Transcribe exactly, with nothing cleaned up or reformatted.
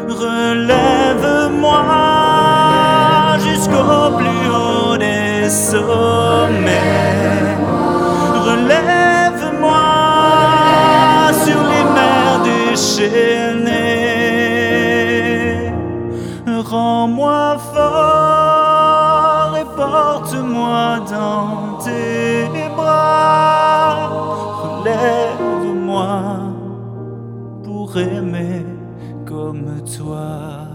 Relève-moi jusqu'au plus haut des sommets. Relève-moi sur les mers déchaînées. Rends-moi fort et porte-moi dans tes bras. Relève-moi pour aimer comme toi.